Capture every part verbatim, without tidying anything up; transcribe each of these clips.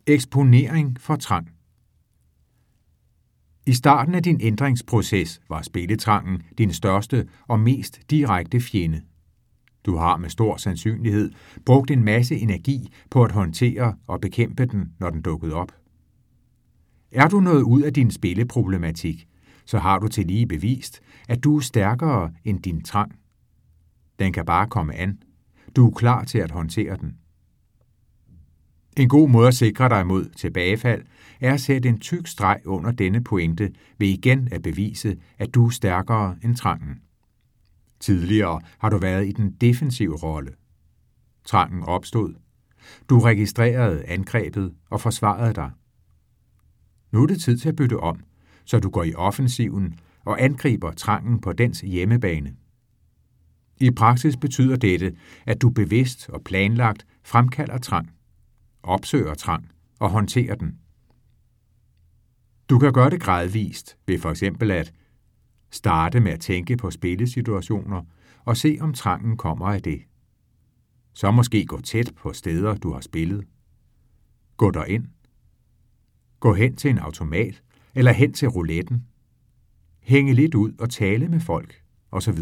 Eksponering for trang. I starten af din ændringsproces var spilletrangen din største og mest direkte fjende. Du har med stor sandsynlighed brugt en masse energi på at håndtere og bekæmpe den, når den dukkede op. Er du nået ud af din spilleproblematik, så har du tillige bevist, at du er stærkere end din trang. Den kan bare komme an. Du er klar til at håndtere den. En god måde at sikre dig mod tilbagefald er at sætte en tyk streg under denne pointe ved igen at bevise, at du er stærkere end trangen. Tidligere har du været i den defensive rolle. Trangen opstod. Du registrerede angrebet og forsvarede dig. Nu er det tid til at bytte om, så du går i offensiven og angriber trangen på dens hjemmebane. I praksis betyder dette, at du bevidst og planlagt fremkalder trang, opsøger trang og håndterer den. Du kan gøre det gradvist ved for eksempel at starte med at tænke på spillesituationer og se, om trangen kommer af det. Så måske gå tæt på steder, du har spillet. Gå derind. Gå hen til en automat eller hen til rouletten. Hænge lidt ud og tale med folk osv.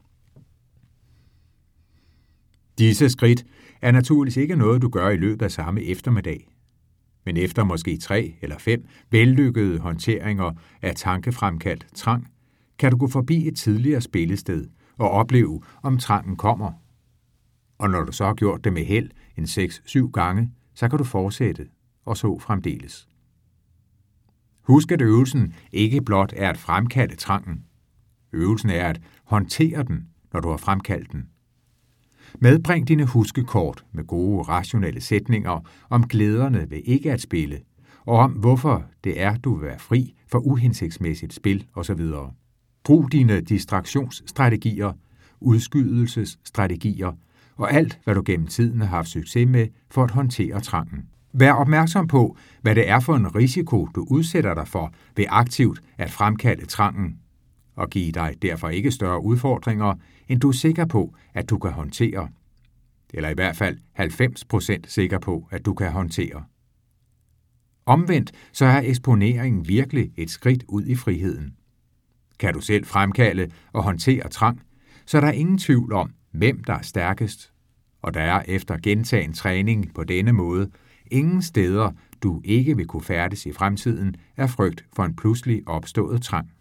Disse skridt er naturligvis ikke noget, du gør i løbet af samme eftermiddag. Men efter måske tre eller fem vellykkede håndteringer af tankefremkaldt trang, kan du gå forbi et tidligere spillested og opleve, om trangen kommer. Og når du så har gjort det med held en seks syv gange, så kan du fortsætte, og så fremdeles. Husk, at øvelsen ikke blot er at fremkalde trangen. Øvelsen er at håndtere den, når du har fremkaldt den. Medbring dine huskekort med gode, rationelle sætninger om glæderne ved ikke at spille, og om hvorfor det er, du vil være fri for uhensigtsmæssigt spil osv. Brug dine distraktionsstrategier, udskydelsesstrategier og alt, hvad du gennem tiden har haft succes med for at håndtere trangen. Vær opmærksom på, hvad det er for en risiko, du udsætter dig for ved aktivt at fremkalde trangen, og give dig derfor ikke større udfordringer, end du er sikker på, at du kan håndtere. Eller i hvert fald halvfems procent sikker på, at du kan håndtere. Omvendt så er eksponeringen virkelig et skridt ud i friheden. Kan du selv fremkalde og håndtere trang, så er der ingen tvivl om, hvem der er stærkest. Og der er efter gentagen træning på denne måde ingen steder, du ikke vil kunne færdes i fremtiden af frygt for en pludselig opstået trang.